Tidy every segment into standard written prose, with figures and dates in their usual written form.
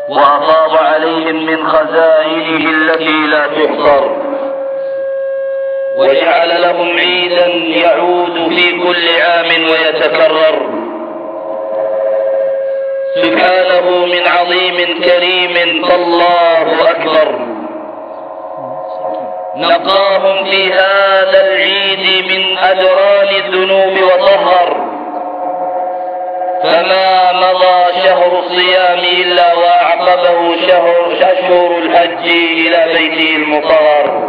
وأفاض عليهم من خزائنه التي لا تحصر، وجعل لهم عيدا يعود في كل عام ويتكرر. سبحانه من عظيم كريم، فالله أكبر. نقاهم في هذا العيد من أدران الذنوب وطهر، فما مضى شهر الصيام إلا وأعقبه أشهر الحج إلى بيته المطهر.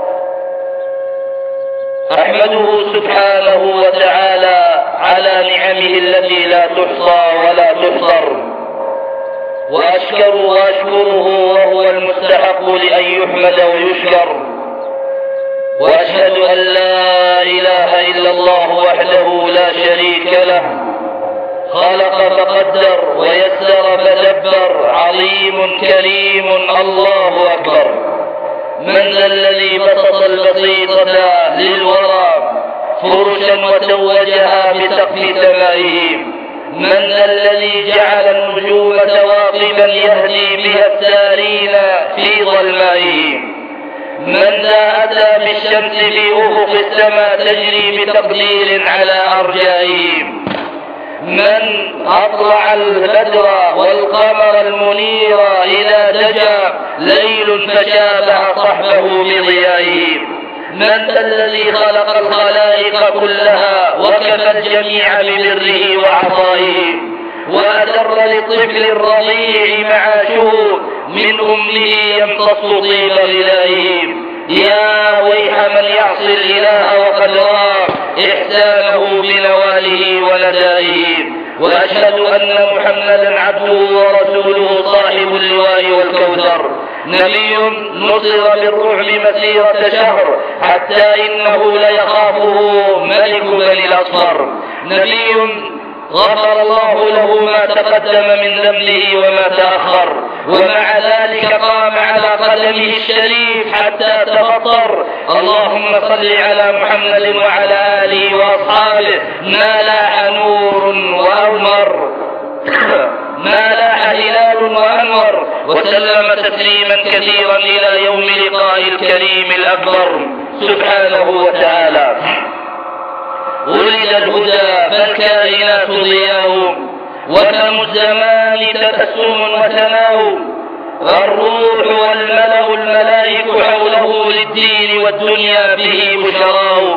أحمده سبحانه وتعالى على نعمه التي لا تحصى ولا تحصر، وأشكره وهو المستحق لأن يحمد ويشكر. وأشهد أن لا إله إلا الله وحده لا شريك له، خلق فقدر ويسر فدبر، عظيم كريم الله أكبر. من ذا الذي بسط البسيطة للورى فرشا وتوجها بسقف سمائه؟ من ذا الذي جعل النجوم ثواقبا يهدي بها السارين في ظلمائه؟ من ذا أتى بالشمس في أفق السماء تجري بتقدير على أرجائه؟ من أطلع البدر والقمر المنير إذا دجى ليل فشابه صحبه بضيائه؟ من ذا الذي خلق الخلائق كلها وكفى الجميع ببره وعطائه، وأدر للطفل الرضيع معاشه من أمه يمتص طيب غذائه؟ يا ويح من يعصي الإله وقد رأى إحسانه بنواله وندائه. وأشهد أن محمدا عبده ورسوله صاحب اللواء والكوثر، نبي نصر بالرعب مسيرة شهر حتى إنه ليخافه ملك بني الأصفر، نبي غفر الله له ما تقدم من ذنبه وما تأخر، ومع ذلك قام على قدمه الشريف حتى تفطر. اللهم صل على محمد وعلى آله وأصحابه ما لاح نور وأنور ما لاح هلال وأنور، وسلم تسليما كثيرا إلى يوم لقاء الكريم الأكبر سبحانه وتعالى. ولد الهدى فالكائنات ضياء، وفم الزمان تبسم وثناء، والروح والملأ الملائك حوله للدين والدنيا به بشراء،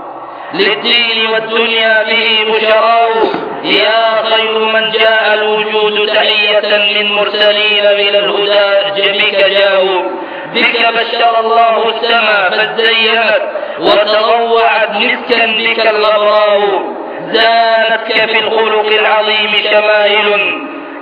للدين والدنيا به بشراء. يا خير من جاء الوجود تحية من مرسلين من الهدى بك جاءوا، بك بشر الله السماء فازينت وتضوعت مسكا بك الغبراء، زانتك في الخلق العظيم شمائل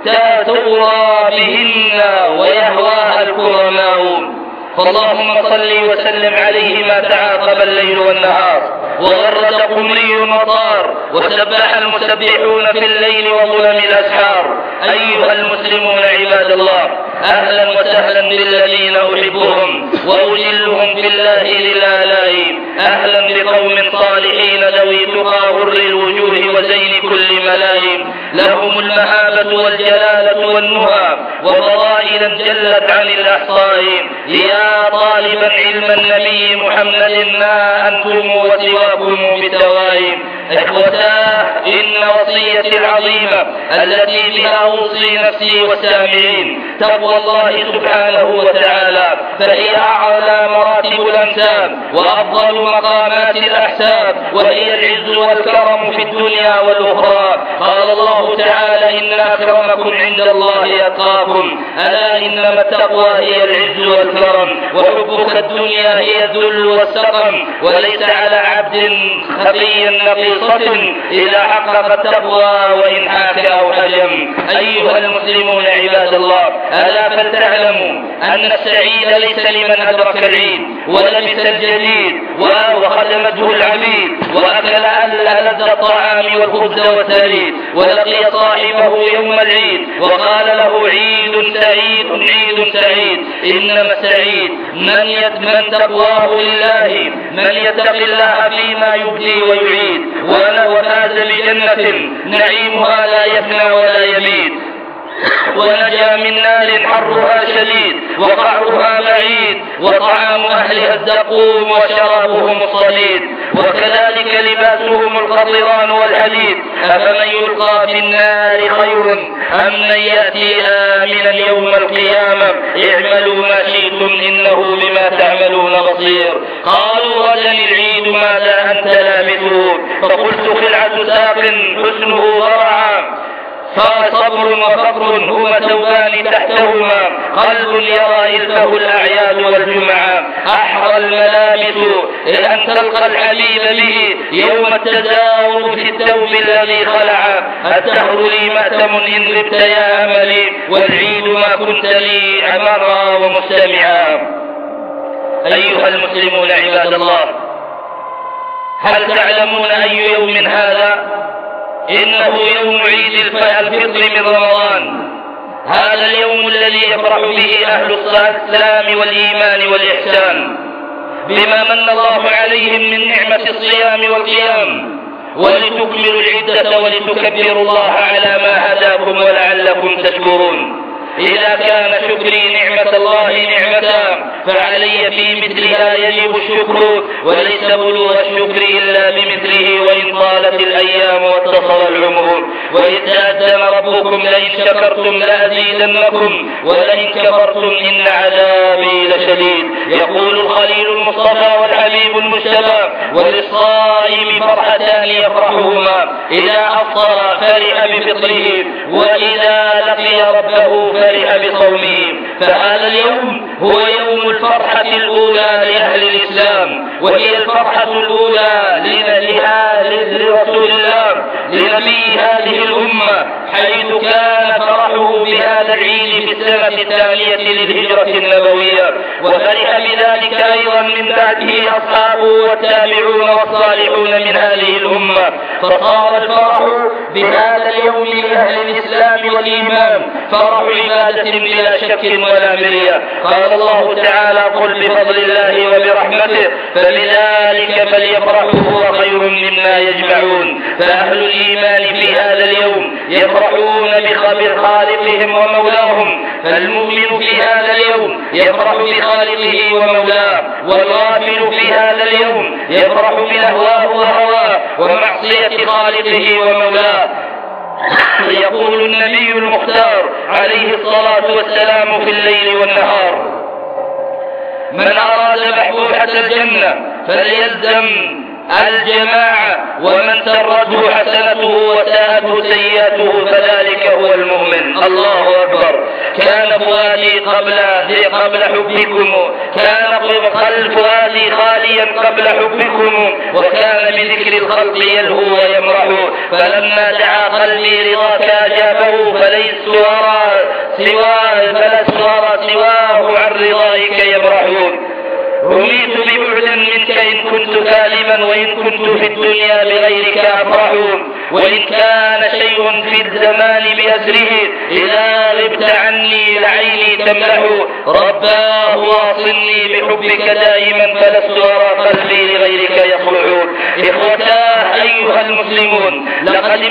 تاتورى بهن ويهواها الكرماء. فاللهم صل وسلم عليه ما تعاقب الليل والنهار، وغرد قمري وطار، وسبح المسبحون في الليل وظلم الأسحار. أيها المسلمون عباد الله، أهلا وسهلا بالذين أحبهم وأجلهم في الله للآلاء، أهلا بقوم صالحين ذوي تقى غر الوجوه وزين كل ملاء، لهم المهابة والجلالة والنهى وفضائلا جلت عن الأحصاء. يا طالبا علم النبي محمد ما أنتم وسواكم بسواء. إخوتاه، إن وصيتي العظيمة التي بها أوصي نفسي والسامعين تقوى الله سبحانه وتعالى، فهي أعلى مراتب الأنساب وأفضل مقامات الأحساب، وهي العز والكرم في الدنيا والأخرى. قال الله تعالى: إن أكرمكم عند الله أتقاكم. ألا إنما التقوى هي العز والكرم، وحبك الدنيا هي الذل والسقم، وليس على عبد خفي نقيصة إذا حقق التقوى وإن حاك أو حجم. أيها المسلمون عباد الله، ألا فلتعلموا أن السعيد ليس لمن أدرك العيد ولبس الجديد وخدمته العبيد وأكل ألذ الطعام والخبز والثريد ولقي صاحبه يوم العيد وقال له: عيد سعيد عيد سعيد. إنما السعيد من تقواه لله، من يتق الله فيما يبدي ويعيد، وفاز بجنة نعيمها لا يفنى ولا يبيد. ونجا من نار حرها شديد وقعرها بعيد وطعام أهلها الزقوم وشرابهم الصديد وكذلك لباسهم القطران والحديد. أفمن يلقى في النار خير أم من يأتي آمنا يوم القيامة اعملوا ما شئتم إنه بما تعملون بصير. قالوا غدا العيد ماذا أنت لابثون فقلت خلعة ساق حسنه ضرعا فصبر وفقر هما ثوبان تحتهما قلب يرى إلفه الأعياد والجمعة أحرى الملابس أن تلقى الحبيب به يوم التزاور في الثوب الذي خلع الدهر لي مأتم إن غبت يا أملي والعيد ما كنت لي عمرا ومستمعا. أيها المسلمون عباد الله، هل تعلمون أي يوم هذا؟ إنه يوم عيد الفطر من رمضان. هذا اليوم الذي يفرح به أهل الإسلام والإيمان والإحسان بما من الله عليهم من نعمة الصيام والقيام ولتكملوا العدة ولتكبروا الله على ما هداكم ولعلكم تشكرون. إذا كان شكري نعمة الله نعمة فعلي في مثلها يجب الشكر وليس بلوغ الشكر إلا بمثله وإن طالت الأيام واتصل العمر. وإذ تأذن ربكم لئن شكرتم لأزيدنكم ولئن كفرتم إن عذابي لشديد. يقول الخليل المصطفى والحبيب المجتبى وللصائم فرحتان يفرحهما إذا أفطر فرح بفطره وإذا لقي ربه فرح بصومه. فهذا اليوم هو يوم الفرحة الأولى لأهل الإسلام وهي الفرحة الأولى لرسول الله لنبي هذه الأمة حيث كان فرحه بهذا العيد في السنة الثانية للهجرة النبوية وفرح بذلك أيضا من بعده أصحابه والتابعون والصالحون من هذه الأمة. فصار الفرح بهذا اليوم لأهل الإسلام والإيمان فرح عبادة بلا شك ولا مرية. قال الله تعالى قل بفضل الله وبرحمته فبذلك فليفرحوا هو خير مما يجمعون. فأهل الإيمان في هذا اليوم يفرحون بخالقهم ومولاهم. فالمؤمن في هذا اليوم يفرح بخالقه ومولاه والغافل في هذا اليوم يفرح بلهواه وهواه ومعصية خالقه ومولاه. يقول النبي المختار عليه الصلاة والسلام في الليل والنهار من أراد بحبوحة الجنة فليلزم الجماعة ومن سرته حسنته وساءته سيئاته فذلك هو المؤمن. الله أكبر. كان فؤادي قبل حبكم كان قلب فؤادي خاليا قبل حبكم وكان بذكر الخلق يلهو ويمرح فلما دعا قلبي رضاك أجابه فلست أرى سواه عن رضائك يمرحون. رميت ببعد منك إن كنت كاذبا وإن كنت في الدنيا بغيرك أفرح وإن كان شيء في الزمان بأسره إذا غبت عني لعيني تملح رباه واصلني بحبك دائما فلست أرى قلبي لغيرك يصلح. إخوتاه أيها المسلمون لقد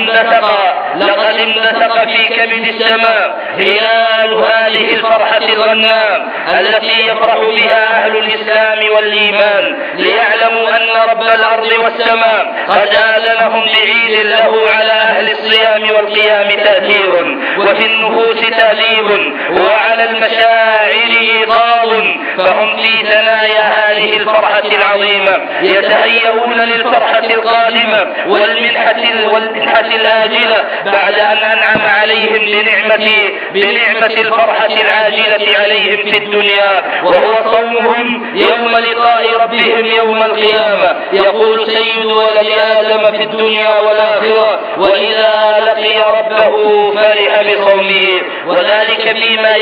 اندثق في كبد السماء هلال هذه الفرحة الغنام التي يفرح بها أهل الإسلام والإيمان ليعلموا أن رب الأرض والسماء قد آذنهم بعيد له على أهل الصيام والقيام تأثير وفي النفوس تهذيب وعلى المشاعر إيقاظ فهم في ثنايا هذه الفرحة العظيمة يتهيئون للفرحة القادمة والمنحة الآجلة بعد أن أنعم عليهم بنعمة الفرحة العاجلة عليهم في الدنيا وهو صومهم يوم لقاء ربهم يوم القيامة. يقول سيد ولد آدم في الدنيا والآخرة وإذا لقي ربه فرح بصومه وذلك فيما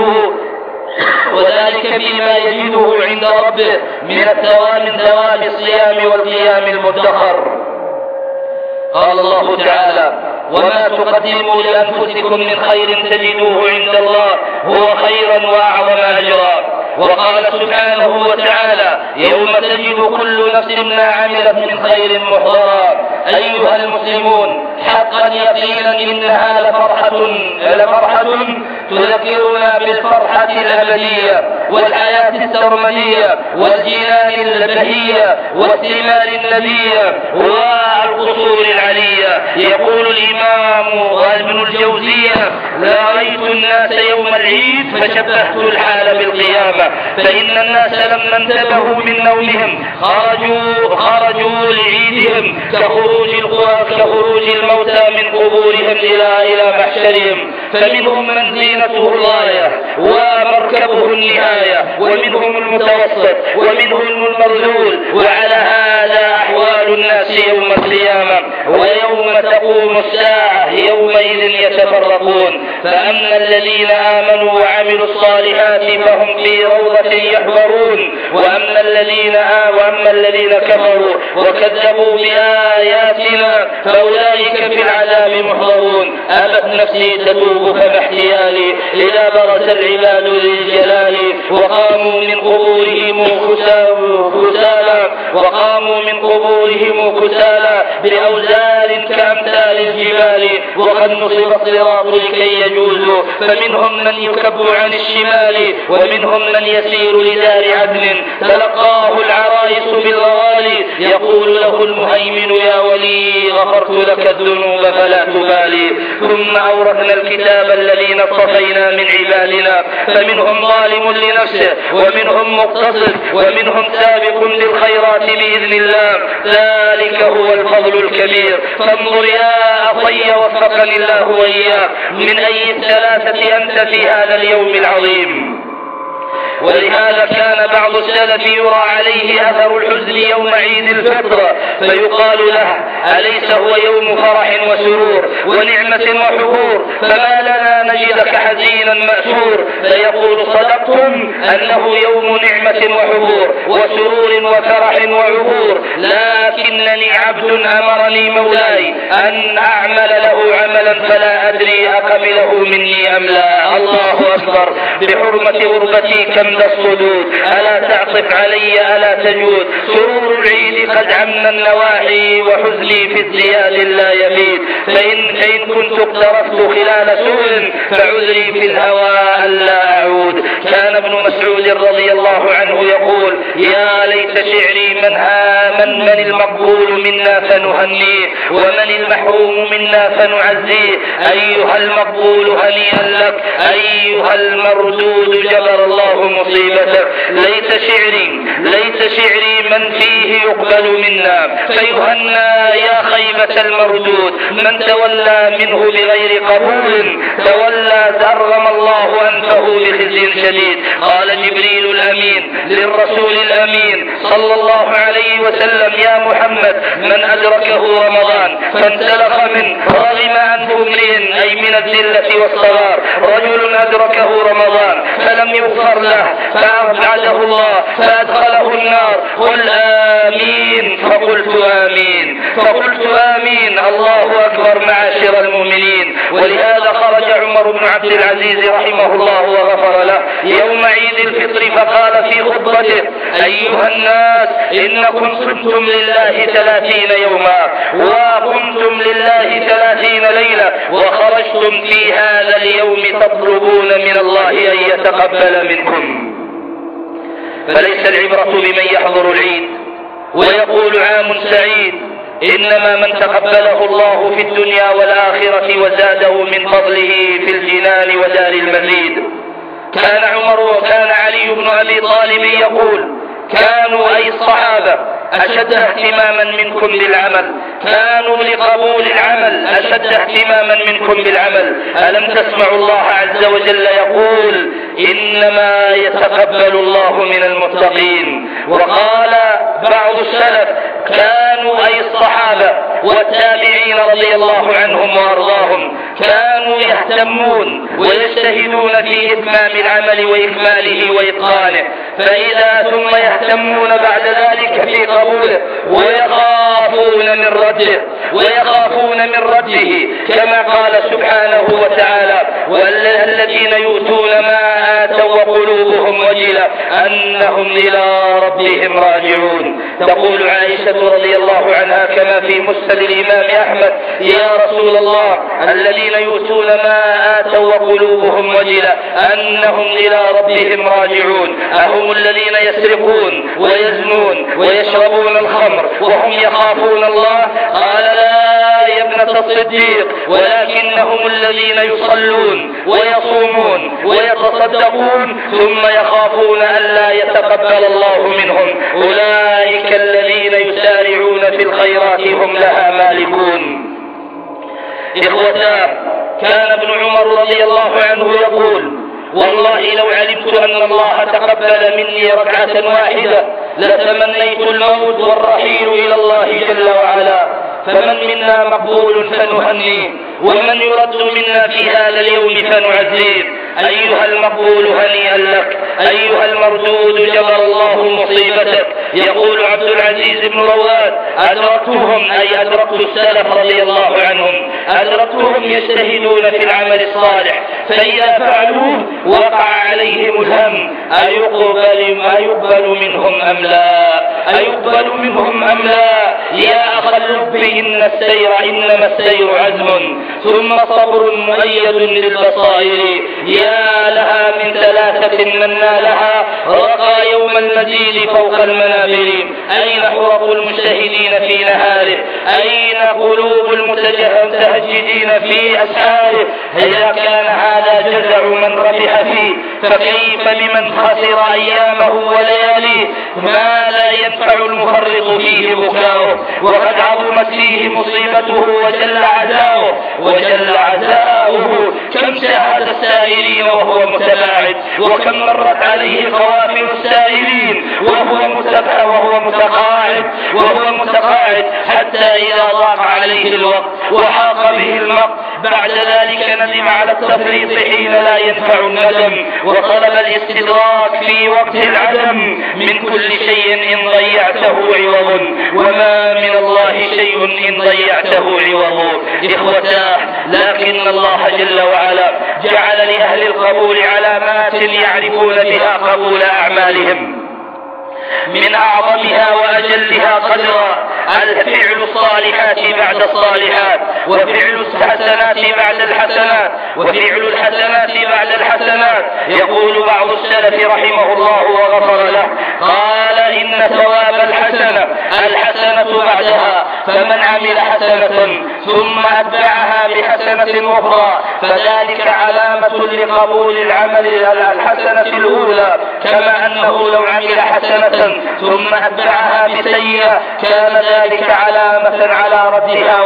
يجده عند ربه من ثواب الصيام والقيام المدخر. قال الله تعالى وما تقدموا لأنفسكم من خير تجدوه عند الله هو خيرا وأعظم أجرا. وقال سبحانه وتعالى يوم تجد كل نفس ما عملت من خير محضرا. أيها المسلمون حقا يقينا إنها لفرحة تذكرنا بالفرحة الأبدية والحياة السرمدية والجنان البهية والثمار النبية والقصور العلية. يقول الإمام ابن الجوزية: لا رأيت الناس يوم العيد فشبهت الحال بالقيامة، فإن الناس لما انتبهوا من نومهم خرجوا لعيدهم كخروج الموتى من قبورهم إلى محشرهم، فمنهم من زينته الغاية ومركبه النهاية، ومنهم المتوسط ومنهم المرذول. وعلى هذا أحوال الناس يوم القيامة، ويوم تقوم الساعة يومئذ يتفرقون. فأما الذين آمنوا وعملوا الصالحات فهم في روضة يحبرون، وأما الذين كفروا وكذبوا بآياتنا فأولئك في العذاب محضرون. أبت نفسي تتوب فما احتيالي إذا برز العباد للجلال، وقاموا من قبورهم كسالى بأوزار كأمثال الجبال، وقد نصب الصراط لكي يجوزوا، فمنهم من يكب عن الشمال ومنهم من يسير لدار عدن، تلقاه العرائس بالغوالي، يقول له المهيمن: يا ولي غفرت لك الذنوب فلا تبالي. ثم أورثنا الكتاب الذين اصطفينا من عبادنا، فمنهم ظالم لنفسه ومنهم مقتصد ومنهم سابق للخيرات بإذن الله، ذلك هو الفضل الكبير. فانظر يا أخي وفقني الله وإياك، من أي الثلاثة أنت في هذا اليوم العظيم؟ ولهذا كان بعض السلف يرى عليه أثر الحزن يوم عيد الفطر، فيقال له: أليس هو يوم فرح وسرور ونعمة وحبور، فما لنا نجدك حزينا مأسور؟ فيقول: صدقتم أنه يوم نعمة وحبور وسرور وفرح وعبور، لكنني عبد أمرني مولاي أن أعمل له عملا فلا أدري أقبله مني أم لا. الله أكبر. بحرمة غربتي كم ذا الصدود، ألا تعطف علي ألا تجود، سرور العيد قد عم النواحي وحزني في ازدياد لا يبيد، فإن كنت اقترفت خلال سوء فعذري في الهوى ألا أعود. كان ابن مسعود رضي الله عنه يقول: يا ليت شعري من المقبول منا فنهنيه، ومن المحروم منا فنعزيه، أيها المقبول هنيئا لك، أيها المردود جبر الله مصيبتك. ليت شعري من فيه يقبل منا فيهنى يا خيبة المردود، من تولى منه بغير قبول تولى أرغم الله أنفه بخزي شديد. قال جبريل الأمين للرسول الأمين صلى الله عليه وسلم: يا محمد، من أدركه رمضان فانسلخ منه رغم أنف امرئ، أي من الذلة والصغار، رجل أدركه رمضان فلم يغفر له فأبعده الله فأدخله النار، قل آمين. فقلت آمين. الله أكبر معاشر المؤمنين. ولهذا خرج عمر بن عبد العزيز رحمه الله وغفر له يوم عيد الفطر فقال في خطبته: أيها الناس، إنكم صمتم لله 30 يوما وقمتم لله 30 ليلة، وخرجتم في هذا اليوم تطلبون من الله أن يتقبل منكم. فليس العبرة بمن يحضر العيد ويقول عام سعيد، إنما من تقبله الله في الدنيا والآخرة وزاده من فضله في الجنان ودار المزيد. كان عمر وكان علي بن أبي طالب يقول: كانوا أي الصحابة أشد اهتماما منكم بالعمل، كانوا لقبول العمل أشد اهتماما منكم بالعمل. ألم تسمعوا الله عز وجل يقول: إنما يتقبل الله من المتقين. وقال بعض السلف: كانوا أي الصحابة والتابعين رضي الله عنهم وأرضاهم كانوا يهتمون ويجتهدون في إتمام العمل وإكماله وإتقانه، فإذا ثم يهتمون بعد ذلك في قبوله ويخافون من رده كما قال سبحانه وتعالى: والذين يؤتون ما آتوا وقلوبهم وجلة أنهم إلى ربهم راجعون. تقول عائشة رضي الله عنها كما في مسند الإمام أحمد: يا رسول الله، الذين يؤتون ما آتوا وقلوبهم وجلة أنهم إلى ربهم راجعون أهم الذين يسرقون ويزنون ويشربون الخمر وهم يخافون الله؟ قال: لا يا ابنة الصديق، ولكنهم الذين يصلون ويصومون ويتصدقون ثم يخافون ألا يتقبل الله منهم، أولئك الذين يسارعون في الخيرات هم لها مالكون. إخوتاه، كان ابن عمر رضي الله عنه يقول: والله لو علمت أن الله تقبل مني ركعة واحدة لتمنيت الموت والرحيل إلى الله جل وعلا. فمن منا مقبول فنهنيه، ومن يرد منا في هذا اليوم فنعزيه. أيها المقبول هنيئا لك، أيها المردود جبر الله مصيبتك. يقول عبد العزيز بن رواد: أدركتهم، أي أدركت السلف رضي الله عنهم، أدركتهم يجتهدون في العمل الصالح، فإذا فعلوه وقع عليهم الهم: أيقبل منهم أم لا؟ أيقبل منهم أم لا؟ يا أخ اللب، إنما السير عزم ثم صبر مؤيد للبصائر. يا لها من ثلاثة من نالها رقى يوم المزيد فوق المنابر. أين حرق المجتهدين في نهاره؟ أين قلوب المتهجدين في أسحاره؟ إذا كان هذا جزع من ربح فيه، فكيف بمن خسر أيامه ولياليه؟ ما لا ينفع المفرط فيه بكاؤه، وقد عظمت فيه مصيبته وجل عزاؤه. كم شاهد السائرين وهو متباعد، وكم مرت عليه قوافل السائرين وهو متقاعد حتى إذا ضاق عليه الوقت وحاق به المقت بعد ذلك ندم على التفريط حين لا ينفع الندم، وطلب الاستدراك في وقت العدم. من كل شيء إن ضيعته عوض، وما من الله شيء إن ضيعته عوض. إخوتاه، لكن الله جل وعلا جعل لأهل القبول علامات يعرفون بها قبول أعمالهم. من أعظمها وأجلها قدرا الفعل الصالحات بعد الصالحات، وفعل الحسنات بعد الحسنات، وفعل الحسنات بعد الحسنات. يقول بعض السلف رحمه الله وغفر له: قال: إن ثواب الحسنة بعدها، فمن عمل حسنة ثم أتبعها بحسنة أخرى فذلك علامة لقبول العمل الحسنة الأولى، كما أنه لو عمل حسنة ثم أتبعها بسيئة كان ذلك علامة على ردها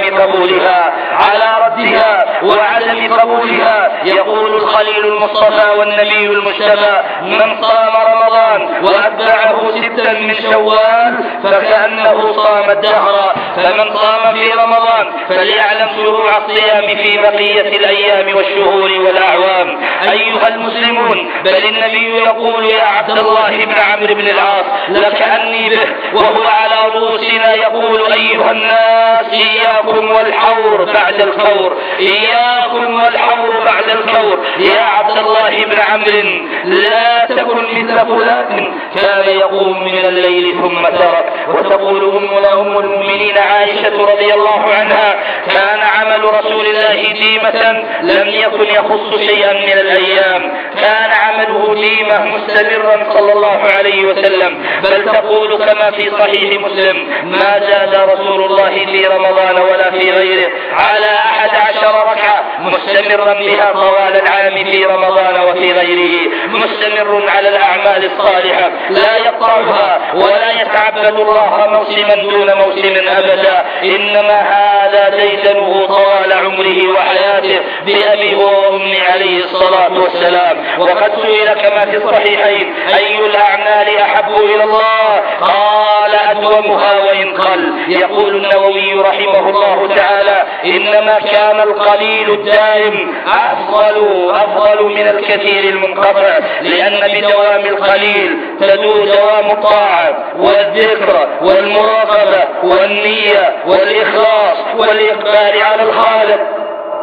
وعدم قبولها. يقول الخليل المصطفى والنبي المجتبى: من صام رمضان وأتبعه 6 من شوال فكأنه صام الدهر. فمن صام في رمضان فليعلم شروع الصيام في بقية الأيام والشهور والأعوام. أيها المسلمون، بل النبي يقول: يا عبد الله بن عمرو بن العاص، لكأني به وهو على رؤوسنا، يقول: أيها الناس، إياكم والحور بعد الكور، إياكم والحور بعد الكور. يا عبد الله بن عمرو، لا تكن مثل فلان كان يقوم من الليل ثم ترك. وتقول أم المؤمنين عائشة رضي الله عنها: كان عمل رسول الله ديمة لم يكن يخص شيئا من الأيام، كان عمله ديمة مستمرا صلى الله عليه وسلم. بل تقول كما في صحيح مسلم: ما زاد رسول الله في رمضان ولا في غيره على 11 ركعة مستمرا بها طوال العام في رمضان وفي غيره، مستمر على الأعمال الصالحة لا يقطعها ولا يتعبد الله موسما دون موسم أبدا، إنما هذا ديدنه طوال عمره وحياته بأبي وأمي عليه الصلاة والسلام. وقد سئل كما في الصحيحين: أي الأعمال أحب إلى الله؟ قال: أدومها وإن قل. يقول النووي رحمه الله تعالى: إنما كان القليل الدائم أفضل من الكثير المنقطع، لأن بدوام القليل دوام الطاعة والذكر والمراقبة والنية والإخلاص والإقبال على الخالق.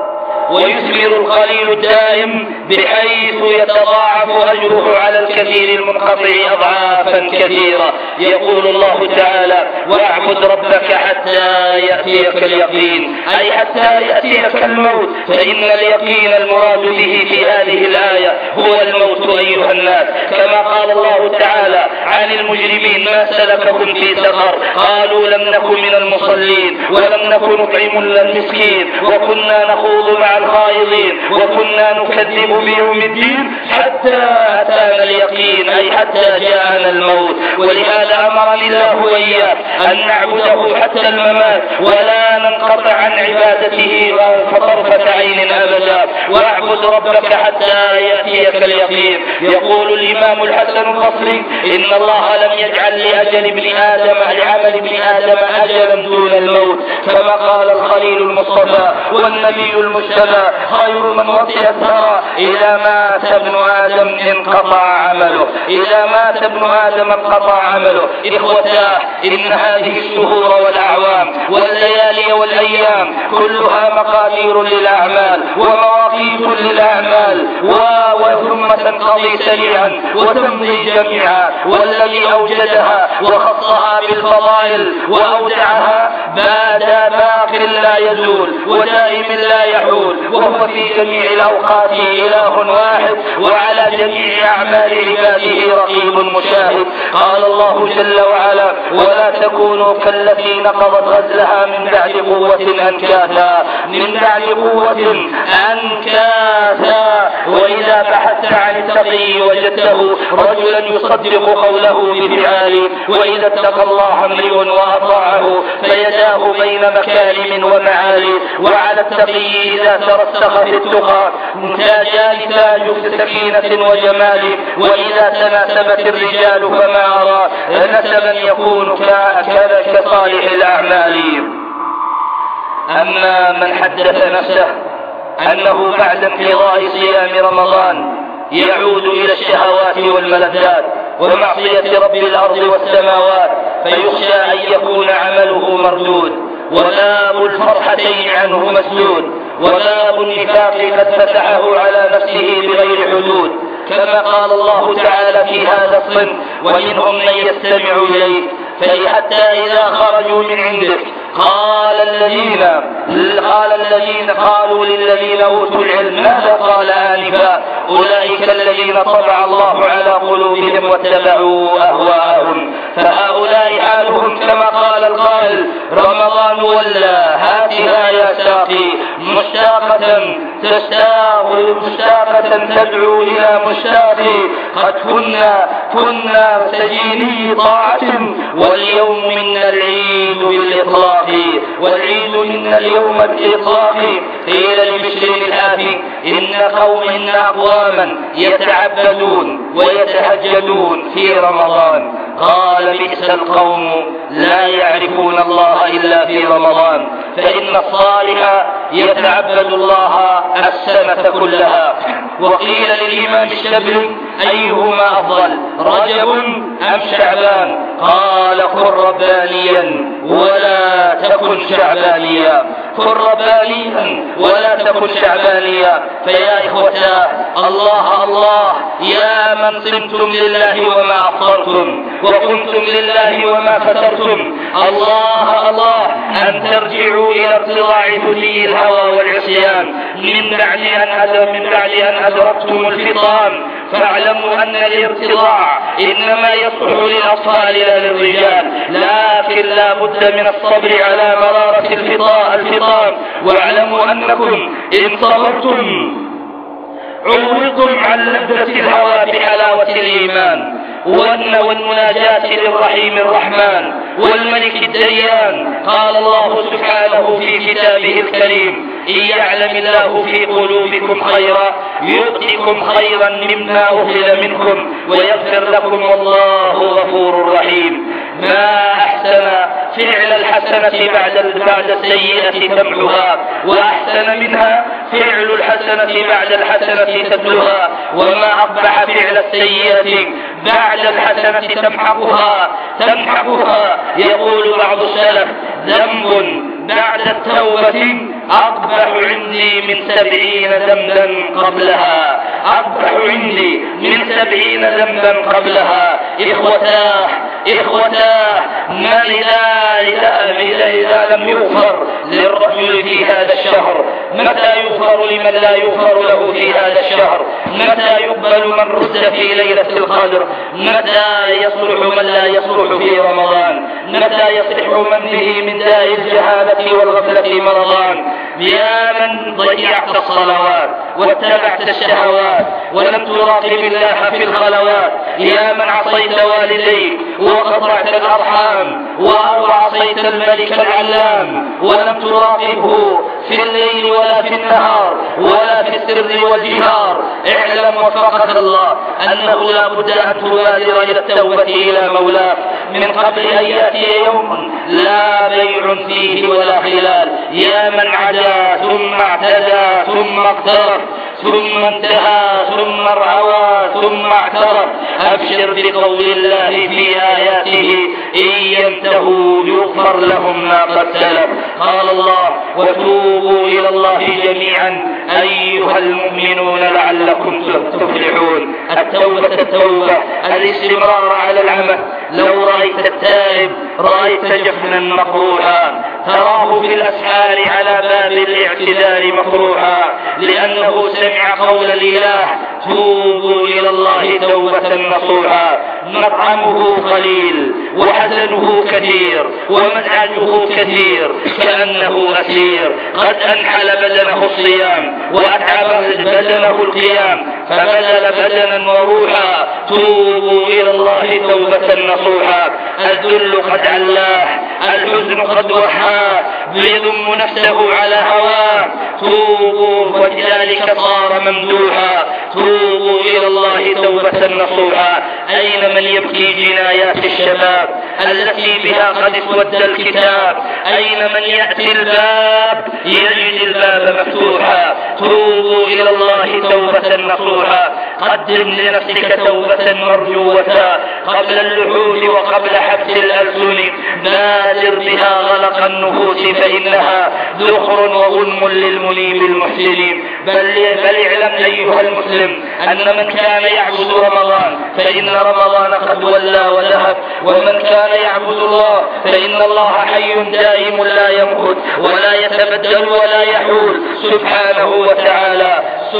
ويثمر القليل الدائم بحيث يتضاعف أجره على الكثير المنقطع أضعافا كثيرة. يقول الله تعالى: واعبد ربك حتى يأتيك اليقين، أي حتى يأتيك الموت، فإن اليقين المراد به في هذه الآية هو الموت أيها الناس. كما قال الله تعالى عن المجرمين: ما سلككم في سقر؟ قالوا لم نكن من المصلين ولم نكن نطعم المسكين وكنا نخوض مع الخائضين وكنا نكذب بيوم الدين حتى أتانا اليقين، أي حتى جاءنا الموت. ولهذا أمرني الله وإياك أن نعبده حتى الممات ولا ننقطع عن عبادته طرفة عين أبدا. واعبد ربك حتى يأتيك اليقين. يقول الإمام الحسن البصري: إن الله لم يجعل لعمل ابن آدم أجلا دون الموت، كما قال الخليل المصطفى والنبي المجتبى: خير من وطئ الثرى إذا مات ابن آدم انقطع عمله. إذا مات ابن آدم انقطع عمله. إخوتاه، إن هذه الشهور والأعوام والليالي والأيام كلها مقادير للأعمال ومواقيت للأعمال، وثم تنقضي سريعا وتمضي جميعا. والذي أوجدها وخصها بالفضائل وأودعها باق لا يزول ودائم لا يحول، وهو في جميع الأوقات إله واحد، وعلى جميع أعمال عباده رقيب مشاهد. قال الله جل وعلا: ولا تكونوا كالتي نقضت غزلها من بعد قوة أنكاثا. وإذا بحثت عن التقي وجدته رجلا يصدق قوله بفعاله. وإذا اتقى الله امرئ وأطاعه فيداه بين مكارم ومعالي. وعلى التقي إذا ترسخ في التقى تاج سكينة وجمال. وإذا تناسبت الرجال فما أرى نسبا يكون كصالح الأعمال. أما من حدث نفسه أنه بعد انقضاء صيام رمضان يعود إلى الشهوات والملذات ومعصية رب الأرض والسماوات فيخشى أن يكون عمله مردود، وباب الفرحتين عنه مسدود، وباب النفاق قد فتحه على نفسه بغير حدود. كما قال الله تعالى في هذا الصنف: ومنهم من يستمع إليك حتى إذا خرجوا من عندك قال الذين قالوا للذين أوتوا العلم ماذا قال آنفا أولئك الذين طبع الله على قلوبهم واتبعوا أهواءهم. فهؤلاء حالهم كما قال القائل: رمضان ولا هاتها يا ساقي مشتاقة تدعو إلى مشتاقي. قد كنا سجيني طاعة واليوم منا العيد بالإطلاق، والعيد منا اليوم بالإطلاق. قيل لبشر الحافي: إن أقواما يتعبدون ويتهجدون في رمضان. قال: بئس القوم لا يعرفون الله إلا في رمضان. فإن الصالح يتعبد الله السنة كلها. وقيل للإمام الشبلي: أيهما أفضل رجب أم شعبان؟ قال: كن ربانيا ولا تكن شعبانيا. كن ربانيا ولا تكن شعبانيا. فيا إخوتاه، الله الله يا من صمتم لله وما أفطرتم وقمتم لله وما فترتم، الله الله أن ترجعوا إلى ارتضاع ثدي الهوى والعصيان من بعد أن أدركتم الفطام. فاعلموا أن الارتضاع إنما يصلح للأطفال لا للرجال، لكن لا بد من الصبر على مرارة الفطام. واعلموا أنكم إن صبرتم عوضتم عن لذة الهوى بحلاوة الإيمان والمناجاة للرحيم الرحمن والملك الديان. قال الله سبحانه في كتابه الكريم: إن يعلم الله في قلوبكم خيرا يؤتكم خيرا مما أخذ منكم ويغفر لكم والله غفور رحيم. ما أحسن فعل الحسنة بعد السيئة تمحها، وأحسن منها فعل الحسنة بعد الحسنة تتلها، وما أقبح فعل السيئة بعد الحسنة تمحقها. يقول بعض السلف: ذنب بعد التوبة أقبح عندي من 70 ذنبا قبلها، أقبح عندي من 70 ذنبا قبلها. إخوتاه ما إذا لم يغفر للرجل في هذا الشهر، متى يغفر لمن لا يغفر له في هذا الشهر؟ متى يقبل من رد في ليلة القدر؟ متى يصلح من لا يصلح في رمضان؟ متى يصلح من به من داء الجهالة والغفلة مرضان؟ يا من ضيعت الصلوات واتبعت الشهوات ولم تراقب الله في الخلوات، يا من عصيت والديك وقطعت الأرحام وعصيت الملك العلام ولم تراقبه في الليل ولا في النهار ولا في السر والجهار، اعلم وفقك الله أنه لا بد أن تبادر إلى التوبة إلى مولاك من قبل أن يأتي يوم لا بيع فيه ولا خلال. يا من عدا ثم اعتدى ثم اقترب ثم انتهى ثم رعوى ثم اعترف، أبشر بقول الله في آياته إن ينتهوا يغفر لهم ما قد سلف. قال الله وتوبوا إلى الله جميعا أيها المؤمنون لعلكم تفلحون. التوبة الاستمرار على العمل. لو رأيت التائب رأيت جفنا مقروحا، تراه في الأسحار على باب الاعتذار مفروحا، لأنه سمع قول الإله توبوا إلى الله توبة نصوحا. مطعمه قليل وحزنه كثير ومزعجه كثير كأنه أسير، قد أنحل بدنه الصيام وأتعب بدنه القيام فبذل بدنا وروحا. توبوا إلى الله توبة نصوحا. الذل قد علاه، الحزن قد وحاه، يذم نفسه على هواه. توبوا ولذلك صار ممدوحا. توبوا إلى الله توبة نصوحا. أين من يبكي جنايات الشباب التي بها قد اسود الكتاب؟ أين من يأتي الباب يجد الباب مفتوحا؟ توبوا إلى الله توبة نصوحا. قدم لنفسك توبة مرجوة قبل اللحود وقبل حبس الألسن، بادر بها غلق النفوس فإنها ذخر وظلم للمنيب المحسن. بل اعلم أيها المسلم أن من كان يعبد رمضان فإن رمضان قد ولى وذهب، ومن كان يعبد الله فإن الله حي دائم لا يموت ولا يتبدل ولا يحول سبحانه وتعالى.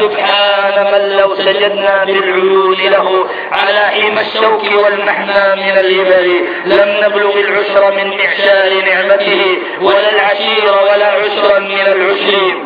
سبحان من لو سجدنا بالعيون له على حيم الشوك والمحنى من الإبل لم نبلغ العشر من إعشار نعمته ولا العشير ولا عشرا من العشر.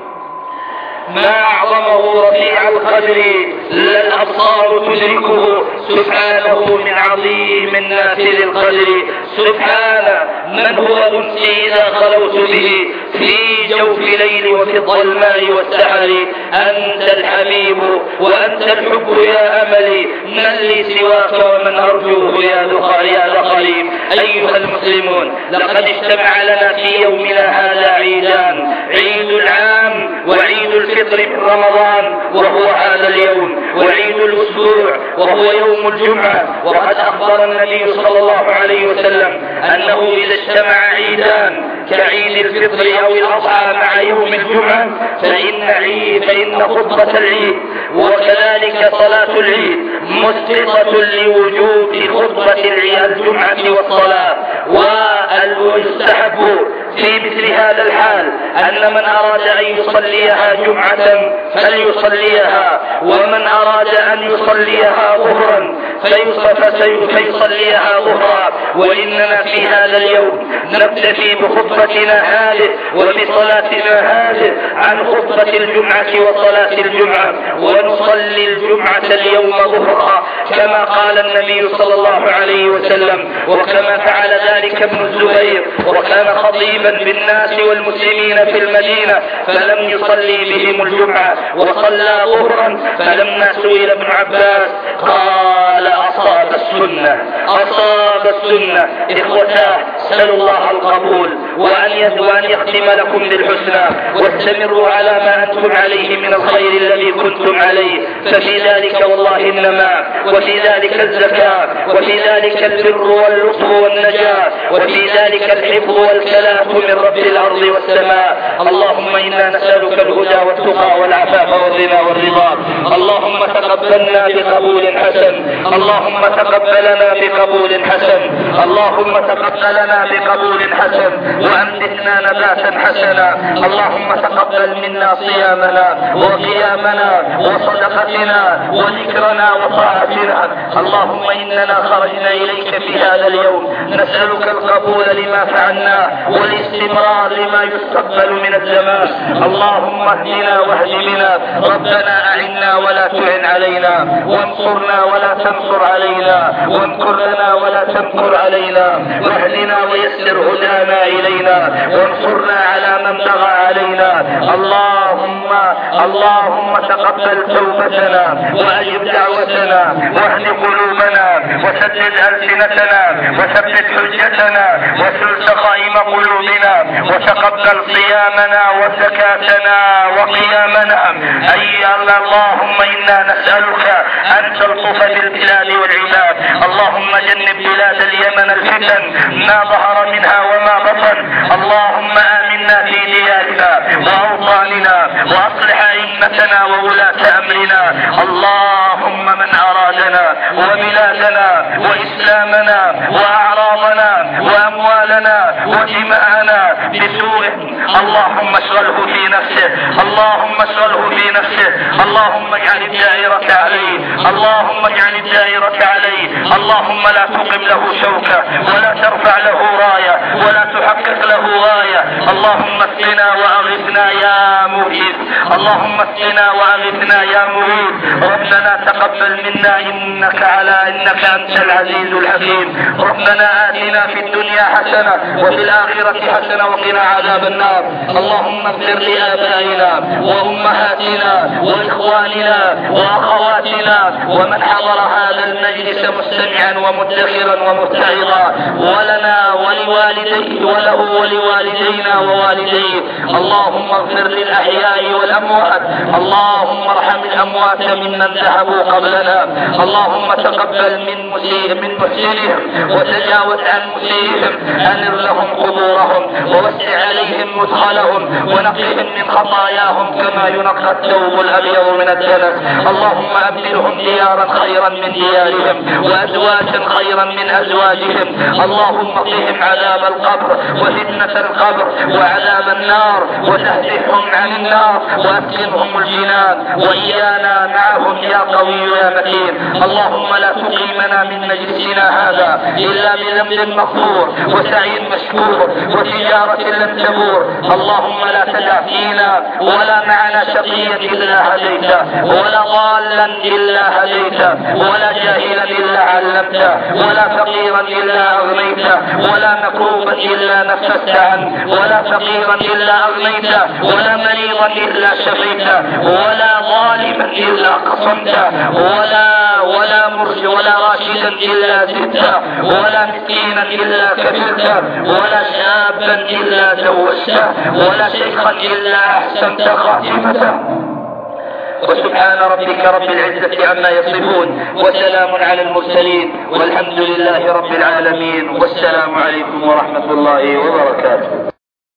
ما أعظمه رفيع القدر لا الأبصار تدركه سبحانه من عظيم نافذ القدر. سبحان من هو أنسي إذا خلوت به في جوف ليل وفي الظلماء والسحر. أنت الحبيب وأنت الحب يا أملي، من لي سواك ومن أرجوه يا ذخري. أيها المسلمون لقد اجتمع لنا في يومنا هذا عيدان، عيد العام وعيد الفطر من رمضان وهو هذا اليوم، وعيد الأسبوع وهو يوم الجمعة. وقد أخبر النبي صلى الله عليه وسلم أنه إذا اجتمع عيدان كعيد الفطر أو الأضحى مع يوم الجمعة فإن خطبة العيد وكذلك صلاة العيد مسقطة لوجوب خطبة الجمعة والصلاة. ويستحب في مثل هذا الحال أن من أراد أن يصليها جمعة فليصليها، ومن أراد أن يصليها ظهرا فيصليها ظهرا. وإننا في هذا اليوم نكتفي بخطبتنا هذه وبصلاتنا هذه عن خطبة الجمعة وصلاة الجمعة، ونصلي الجمعة اليوم ظهرا كما قال النبي صلى الله عليه وسلم، وكما فعل ذلك ابن الزبير وكان خطيبا بالناس والمسلمين في المدينة فلم يصلي بهم الجمعة وصلى ظهرا. فلما سئل ابن عباس قال أصاب السنة. إخوتاه سلوا الله القبول وأن يختم لكم بالحسنى، واستمروا على ما أنتم عليه من الخير الذي كنتم عليه، ففي ذلك والله النماء، وفي ذلك الزكاة، وفي ذلك البر واللطف والنجاة، وفي ذلك الحفظ والكلاة من رب الأرض والسماء. اللهم إنا نسألك الهدى والتقى والعفاف والغنى والرضا. اللهم تقبلنا بقبول حسن، اللهم تقبلنا بقبول حسن، اللهم تقبلنا بقبول حسن، وأنبتنا نباتا حسنا. اللهم تقبل منا صيامنا وقيامنا وصدقتنا وذكرنا وطاعتنا. اللهم إننا خرجنا إليك في هذا اليوم نسألك القبول لما فعلنا والاستمرار لما يستقبل من الزمان. اللهم اهدنا واهد بنا، ربنا أعنا ولا تعن علينا، وانصرنا ولا تنصر علينا، وامكر لنا ولا تمكر علينا، واهدنا ويسر هدانا إلينا، وانصرنا على من بغى علينا. اللهم تقبل توبتنا وأجب دعوتنا، واهد قلوبنا وسدد ألسنتنا وثبت حجتنا وسل سخائم قلوبنا، وتقبل صيامنا وزكاتنا وقيامنا. أي اللهم إنا نسألك أن تلطف بالبلاد والعباد. اللهم جنب بلاد اليمن الفتن ما ظهر منها وما بطن. اللهم آمنا في ديارنا وأوطاننا، وأصلح أئمتنا وولاة أمرنا. اللهم من أرادنا وبلادنا وإسلامنا وأعراضنا وأموالنا ودماءنا بسوء، اللهم اشغله في نفسه، اللهم اشغله في نفسه. اللهم اجعل الدائرة عليه، اللهم اجعل الدائرة عليه. اللهم لا تقم له شوكة ولا ترفع له راية ولا تحقق له غاية. اللهم اسقنا وأغثنا يا مغيث، اللهم اسقنا وأغثنا يا مغيث. ربنا تقبل منا إنك أنت العزيز الحكيم. ربنا آتنا في الدنيا حسنة وفي الآخرة حسنة وقنا عذاب النار. اللهم اغفر لآبائنا وأمهاتنا وإخواننا وأخواتنا ومن حضر هذا المجلس مستمعا ومدخرا ومتعظا، ولنا ولوالديه وله ولوالدينا ووالديه. اللهم اغفر للأحياء والأموات، اللهم ارحم الأموات ممن ذهبوا قبلنا. اللهم تقبل من محسنهم وتجاوز عن مسيئهم، أنر لهم قبورهم ووسع عليهم مدخلهم ونقهم من خطاياهم كما ينقى الثوب الأبيض من الدنس. اللهم أبدلهم ديارا خيرا من ديارهم وأزواجا خيرا من أزواجهم. اللهم قهم عذاب القبر وفتنة القبر وعذاب النار، وتهدئهم عن النار وأسكنهم الجنان، وإيانا معهم يا قوي يا متين. اللهم لا تقيمنا من مجلسنا هذا إلا بذنب مغفور وسعي مشكور وتجارة لم تبور. اللهم لا تدع فينا ولا معنا شقيا إلا هديته، ولا ضالا إلا هديته، ولا جاهلا إلا علمته، ولا فقيرا إلا أغنيته، ولا مكروبا إلا نفست عنه، ولا فقيرا إلا أغنيته، ولا مريضا إلا شفيته، ولا ظالما إلا قصمته، ولا راشدا إلا زدته، ولا مسكينا إلا كفرته، ولا شابا إلا زوجته، ولا شيخا إلا أحسنت خاتمته. وسبحان ربك رب العزة عما يصفون، وسلام على المرسلين، والحمد لله رب العالمين، والسلام عليكم ورحمة الله وبركاته.